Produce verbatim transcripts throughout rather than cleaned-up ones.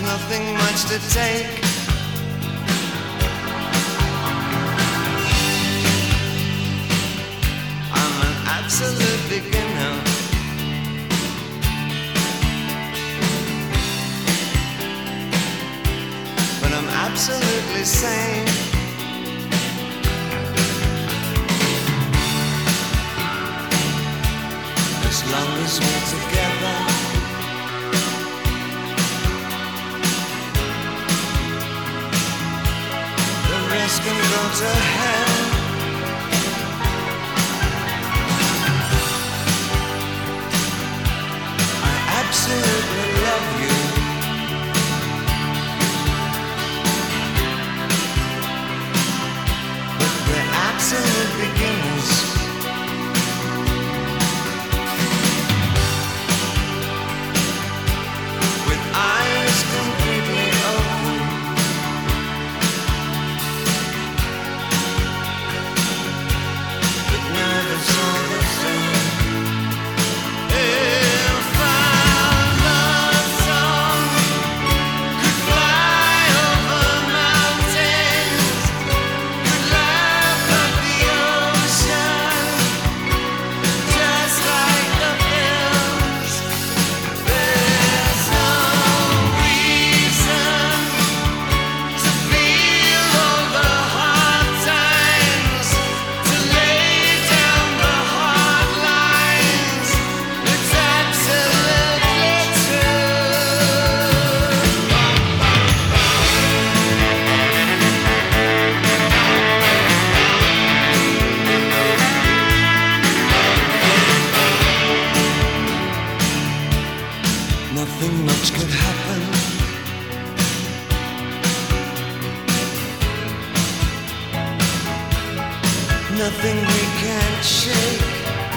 nothing much to take. I'm an absolute beginner, but I'm absolutely sane. As long as we're together, the rest can go to hell. I absolutely love you, but we're absolute beginners. Eyes completely open, but nerves all the same. If our love song could fly over mountains, could laugh at the ocean, just like the hills, there's no nothing much could happen. Nothing we can't shake.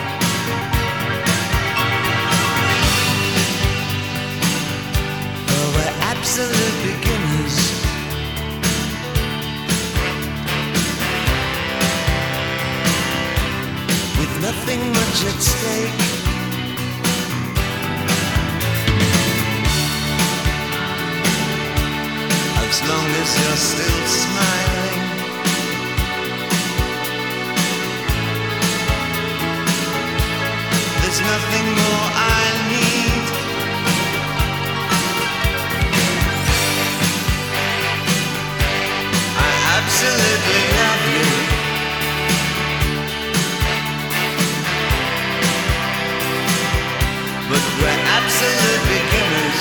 Oh, we're absolute beginners, with nothing much at stake. As long as you're still smiling, there's nothing more I need. I absolutely love you, but we're absolute beginners.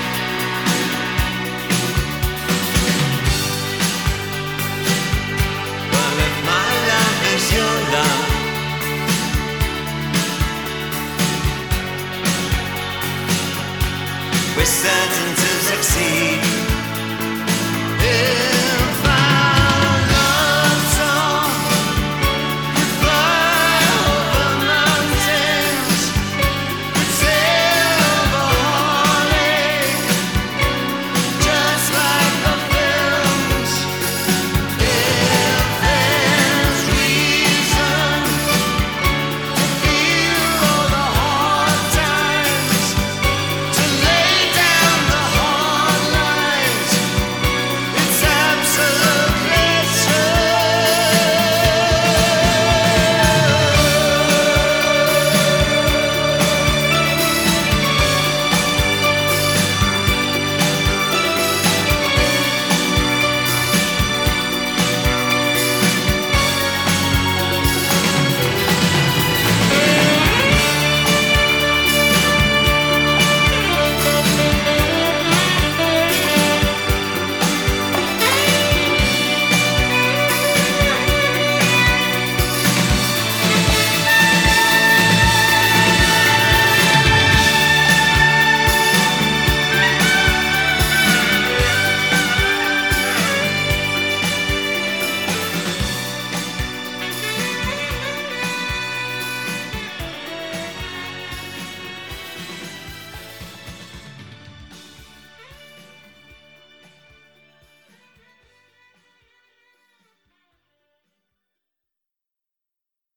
Your love, we're certain to succeed.